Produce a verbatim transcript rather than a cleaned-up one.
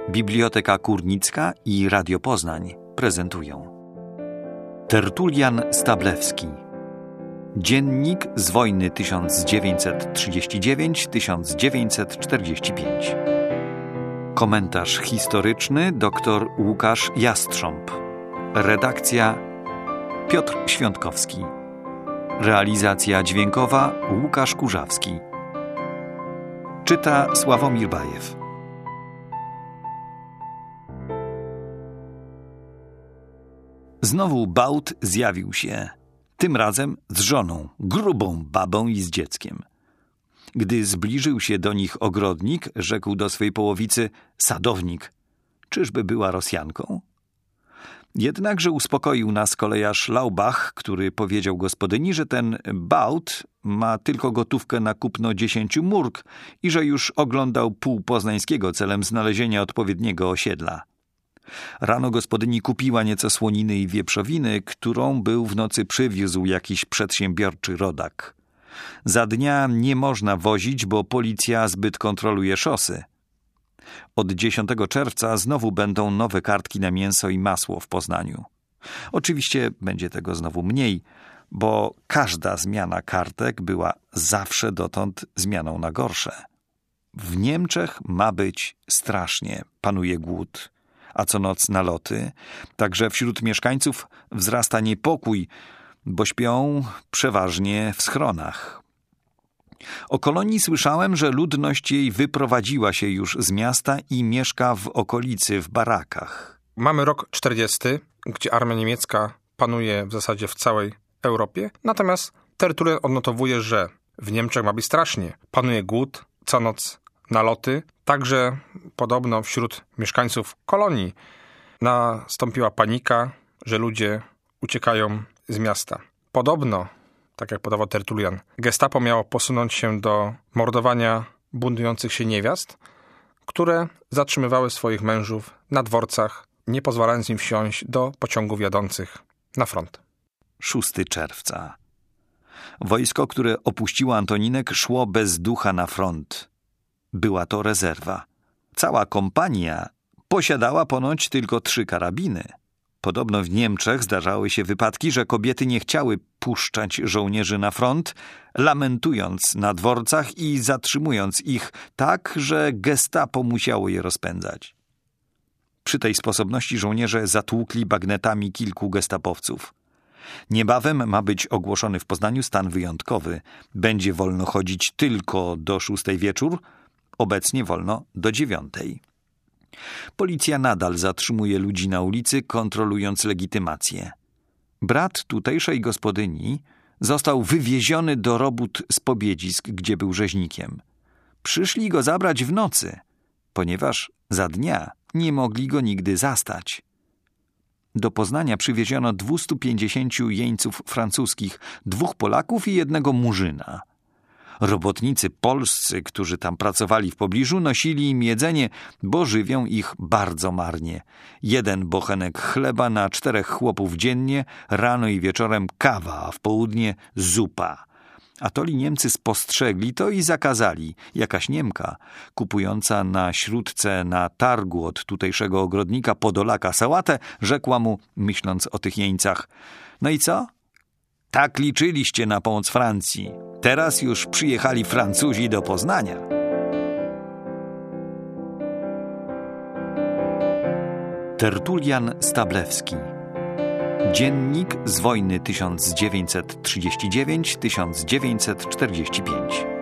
Biblioteka Kurnicka i Radio Poznań prezentują Tertulian Stablewski. Dziennik z wojny tysiąc dziewięćset trzydziesty dziewiąty do tysiąc dziewięćset czterdziesty piąty. Komentarz historyczny dr Łukasz Jastrząb. Redakcja Piotr Świątkowski. Realizacja dźwiękowa Łukasz Kurzawski. Czyta Sławomir Bajew. Znowu Bałt zjawił się, tym razem z żoną, grubą babą i z dzieckiem. Gdy zbliżył się do nich ogrodnik, rzekł do swej połowicy: sadownik, czyżby była Rosjanką? Jednakże uspokoił nas kolejarz Laubach, który powiedział gospodyni, że ten Bałt ma tylko gotówkę na kupno dziesięciu murk i że już oglądał pół Poznańskiego celem znalezienia odpowiedniego osiedla. Rano gospodyni kupiła nieco słoniny i wieprzowiny, którą był w nocy przywiózł jakiś przedsiębiorczy rodak. Za dnia nie można wozić, bo policja zbyt kontroluje szosy. Od dziesiątego czerwca znowu będą nowe kartki na mięso i masło w Poznaniu. Oczywiście będzie tego znowu mniej, bo każda zmiana kartek była zawsze dotąd zmianą na gorsze. W Niemczech ma być strasznie, panuje głód, a co noc naloty, także wśród mieszkańców wzrasta niepokój, bo śpią przeważnie w schronach. O kolonii słyszałem, że ludność jej wyprowadziła się już z miasta i mieszka w okolicy, w barakach. Mamy rok czterdziesty, gdzie armia niemiecka panuje w zasadzie w całej Europie, natomiast Tertulian odnotowuje, że w Niemczech ma być strasznie. Panuje głód, co noc naloty, także podobno wśród mieszkańców kolonii nastąpiła panika, że ludzie uciekają z miasta. Podobno, tak jak podawał Tertulian, gestapo miało posunąć się do mordowania buntujących się niewiast, które zatrzymywały swoich mężów na dworcach, nie pozwalając im wsiąść do pociągów jadących na front. szóstego czerwca. Wojsko, które opuściło Antoninek, szło bez ducha na front. Była to rezerwa. Cała kompania posiadała ponoć tylko trzy karabiny. Podobno w Niemczech zdarzały się wypadki, że kobiety nie chciały puszczać żołnierzy na front, lamentując na dworcach i zatrzymując ich tak, że gestapo musiało je rozpędzać. Przy tej sposobności żołnierze zatłukli bagnetami kilku gestapowców. Niebawem ma być ogłoszony w Poznaniu stan wyjątkowy. Będzie wolno chodzić tylko do szóstej wieczór, obecnie wolno do dziewiątej. Policja nadal zatrzymuje ludzi na ulicy, kontrolując legitymację. Brat tutejszej gospodyni został wywieziony do robót z Pobiedzisk, gdzie był rzeźnikiem. Przyszli go zabrać w nocy, ponieważ za dnia nie mogli go nigdy zastać. Do Poznania przywieziono dwustu pięćdziesięciu jeńców francuskich, dwóch Polaków i jednego Murzyna. Robotnicy polscy, którzy tam pracowali w pobliżu, nosili im jedzenie, bo żywią ich bardzo marnie. Jeden bochenek chleba na czterech chłopów dziennie, rano i wieczorem kawa, a w południe zupa. A toli Niemcy spostrzegli to i zakazali. Jakaś Niemka, kupująca na śródce na targu od tutejszego ogrodnika Podolaka sałatę, rzekła mu, myśląc o tych jeńcach: no i co? Tak liczyliście na pomoc Francji. Teraz już przyjechali Francuzi do Poznania. Tertulian Stablewski. Dziennik z wojny tysiąc dziewięćset trzydziesty dziewiąty do tysiąc dziewięćset czterdziesty piąty.